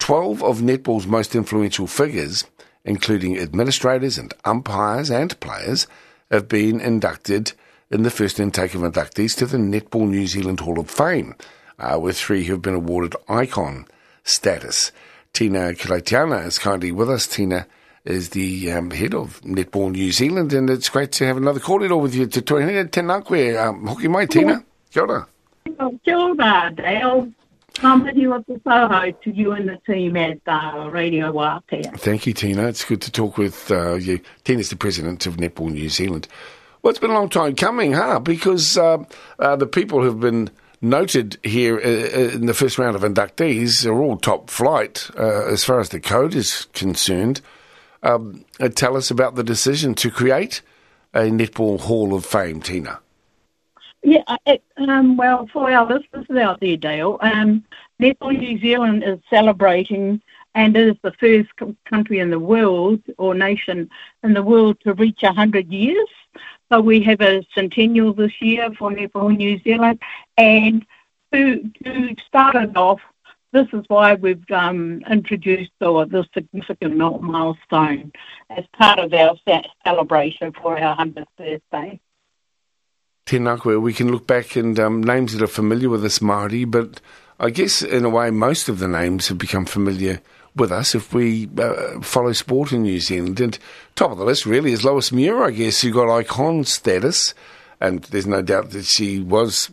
12 of netball's most influential figures, including administrators and umpires and players, have been inducted in the first intake of inductees to the Netball New Zealand Hall of Fame, with 3 who have been awarded icon status. Tina Kilatiana is kindly with us. Tina is the head of Netball New Zealand, and it's great to have another kōrero with you. Tēnā koe, hoki mai, Tina. Kia ora. Kia ora, Dale. Tāmati o te tauhou to you and the team at Radio Wātea. Thank you, Tina. It's good to talk with you. Tina's the president of Netball New Zealand. Well, it's been a long time coming, because the people who've been noted here in the first round of inductees are all top flight as far as the code is concerned. Tell us about the decision to create a Netball Hall of Fame, Tina. Yeah, well, for our listeners out there, Dale, Netball New Zealand is celebrating and is the first country in the world, or nation in the world, to reach 100 years. So we have a centennial this year for Netball New Zealand, and to start it off, this is why we've introduced this significant milestone as part of our celebration for our 100th birthday. Tēnā koe, we can look back and names that are familiar with us Māori, but I guess in a way most of the names have become familiar with us if we follow sport in New Zealand. And top of the list really is Lois Muir, I guess, who got icon status, and there's no doubt that she was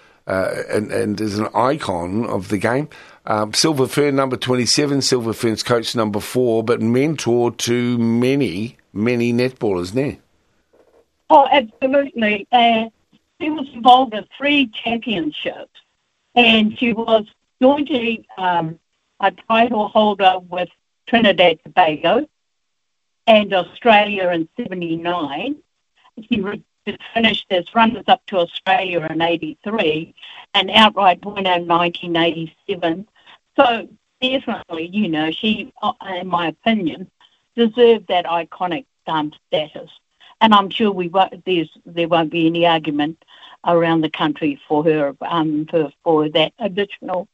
and is an icon of the game. Silver Fern, number 27, Silver Fern's coach, number 4, but mentor to many, many netballers there. Oh, absolutely. She was involved in 3 championships, and she was jointly a title holder with Trinidad and Tobago and Australia in 79. She finished as runners-up to Australia in 83 and outright winner in 1987. So definitely, she, in my opinion, deserved that iconic status. And I'm sure there won't be any argument around the country for her for that additional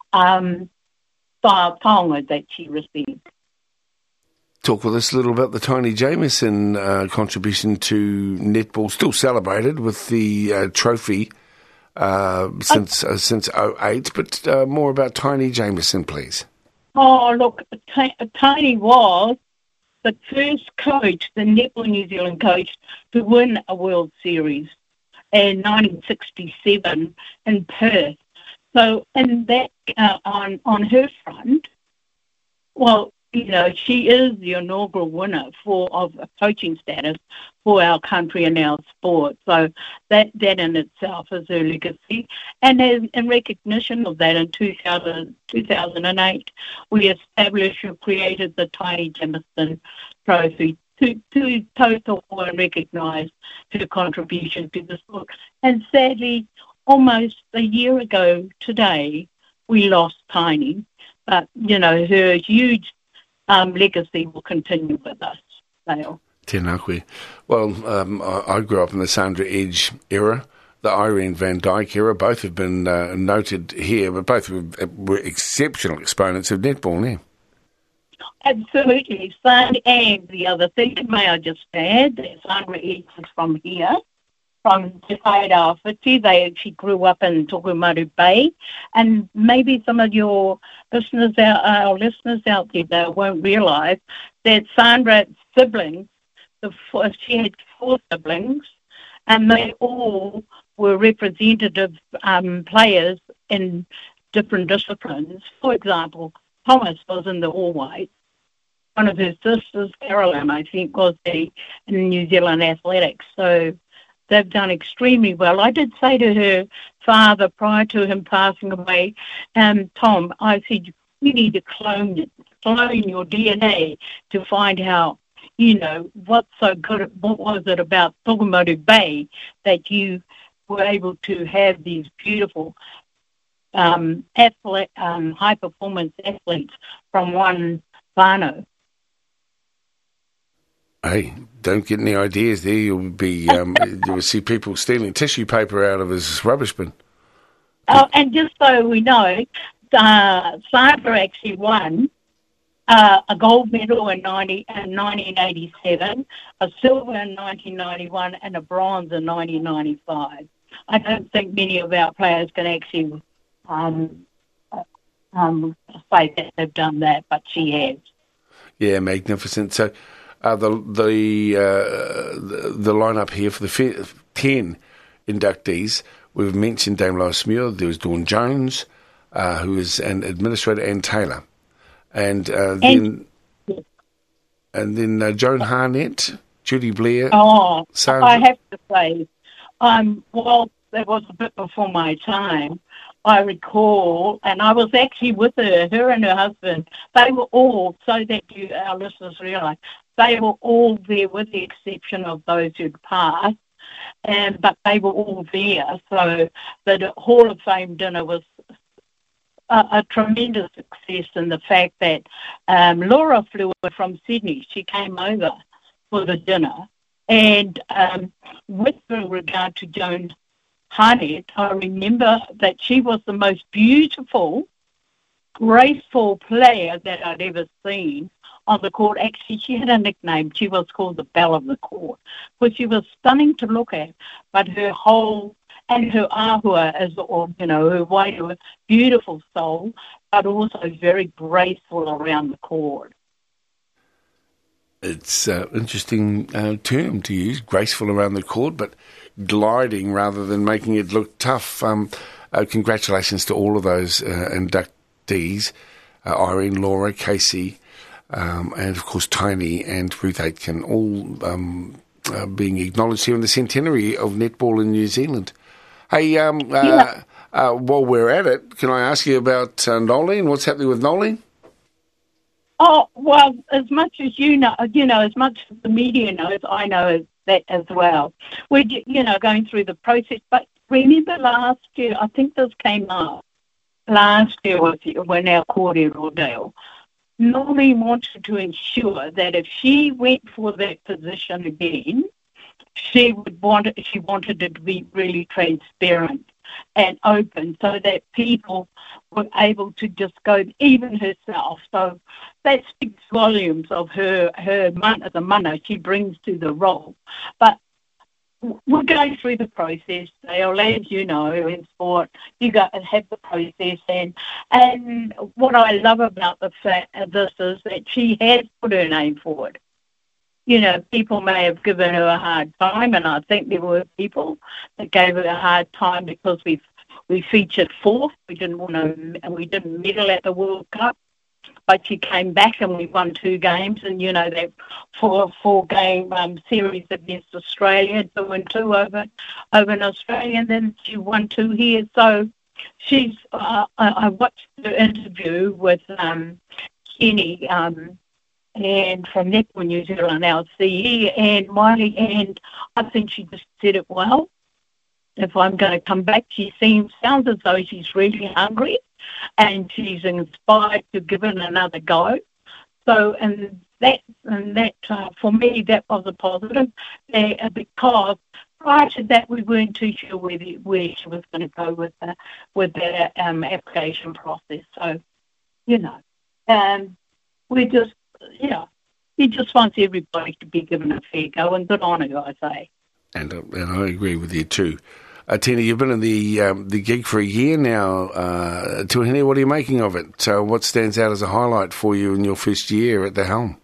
taonga that she received. Talk with us a little about the Tiny Jamieson contribution to netball, still celebrated with the trophy since 2008, but more about Tiny Jamieson, please. Oh, look, Tiny was the first coach, the Netball New Zealand coach, to win a World Series in 1967 in Perth. So, in that, on her front, well, she is the inaugural winner of a coaching status for our country and our sport. So that in itself is her legacy. And in recognition of that, in 2008, we established or created the Tiny Jamieson Trophy to total and recognise her contribution to the sport. And sadly, almost a year ago today, we lost Tiny. But, her huge legacy will continue with us, Dale. Tēnā koe. Well, I grew up in the Sandra Edge era, the Irene Van Dyke era. Both have been noted here, but both were exceptional exponents of netball now. Absolutely. And the other thing, may I just add, that Sandra Edge is from here, from Te Whairawhiti. They actually grew up in Tokomaru Bay, and maybe some of your listeners out there, they won't realise that Sandra's siblings, she had 4 siblings, and they all were representative players in different disciplines. For example, Thomas was in the All Whites. One of her sisters, Carolyn, I think, was in New Zealand athletics. So they've done extremely well. I did say to her father prior to him passing away, Tom, I said, you need to clone your DNA to find out, what's so good, what was it about Tokomaru Bay that you were able to have these beautiful high-performance athletes from one whānau. Hey, don't get any ideas there. You'll see people stealing tissue paper out of his rubbish bin. Oh, and just so we know, Sandra actually won a gold medal in 1987, a silver in 1991, and a bronze in 1995. I don't think many of our players can actually say that they've done that, but she has. Yeah, magnificent. So the lineup here for the 10 inductees, we've mentioned Dame Lois Muir, there was Dawn Jones, who is an administrator, and Taylor. And then Joan Harnett, Judy Blair. Oh, Sandra. I have to say, well, that was a bit before my time. I recall, and I was actually with her and her husband. They were all, so that our listeners realise, they were all there with the exception of those who'd passed, but they were all there. So the Hall of Fame dinner was a tremendous success in the fact that Laura flew from Sydney. She came over for the dinner. And with regard to Joan Harnett, I remember that she was the most beautiful, graceful player that I'd ever seen on the court. Actually, she had a nickname. She was called the Belle of the Court, because she was stunning to look at, but her whole and her ahua, as her wairu, beautiful soul, but also very graceful around the court. It's an interesting term to use, graceful around the court, but gliding rather than making it look tough. Congratulations to all of those inductees, Irene, Laura, Casey, and of course Tiny and Ruth Aitken, all being acknowledged here in the centenary of netball in New Zealand. Hey, while we're at it, can I ask you about Nolene? What's happening with Nolene? Oh, well, as much as you know, as much as the media knows, I know that as well. We're, going through the process. But remember last year, I think this came up, last year when our court in Rodale, Nolene wanted to ensure that if she went for that position again, she wanted it to be really transparent and open, so that people were able to just go, even herself. So that speaks volumes of her the mana she brings to the role. But we're going through the process, Dale, as you know, in sport, you got to have the process. And what I love about the fact of this is that she has put her name forward. People may have given her a hard time, and I think there were people that gave her a hard time because we featured fourth. We didn't medal at the World Cup, but she came back and we won 2 games, and that four-game series against Australia, 2-2 over in Australia, and then she won 2 here. So she's. I watched the interview with Kenny. And from Netball New Zealand, our CE, and Miley, and I think she just said it well. If I'm going to come back, she sounds as though she's really hungry, and she's inspired to give it another go. So, and that for me, that was a positive, because prior to that, we weren't too sure where she was going to go with the application process. So, we just. He just wants everybody to be given a fair go, and good on her, I say. And I agree with you too. Tina, you've been in the gig for a year now. Tuahine, what are you making of it? What stands out as a highlight for you in your first year at the helm?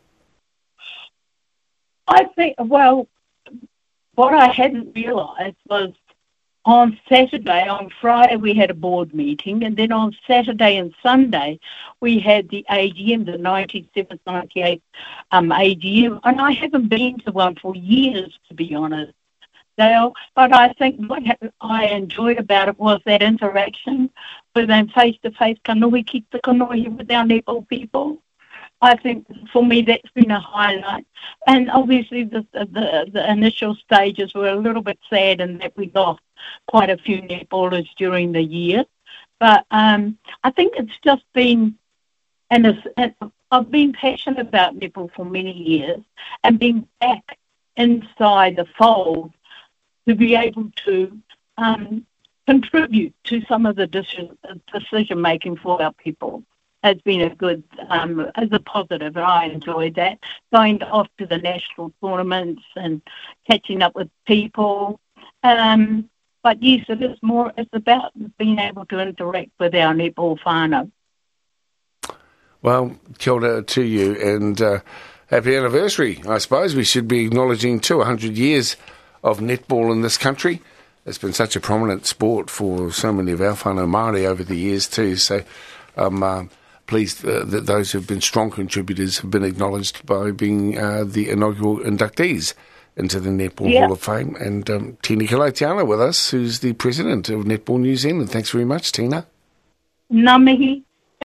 I think, well, what I hadn't realised was on Friday we had a board meeting, and then on Saturday and Sunday we had the AGM, the 97th, 98th AGM, and I haven't been to one for years, to be honest, Dale. But I think what I enjoyed about it was that interaction with them face-to-face, kanohi, keep the kanohi with our netball people. I think for me that's been a highlight. And obviously the initial stages were a little bit sad in that we lost quite a few netballers during the year. But I think it's just been, and I've been passionate about netball for many years, and being back inside the fold to be able to contribute to some of the decision making for our people has been a good, as a positive, and I enjoyed that. Going off to the national tournaments and catching up with people. But yes, it's about being able to interact with our netball whānau. Well, kia ora to you, and happy anniversary. I suppose we should be acknowledging 100 years of netball in this country. It's been such a prominent sport for so many of our whānau Māori over the years too, so I'm pleased that those who have been strong contributors have been acknowledged by being the inaugural inductees into the Netball Hall of Fame. And Tina Kalaitiana with us, who's the president of Netball New Zealand. Thanks very much, Tina. Ngā mihi.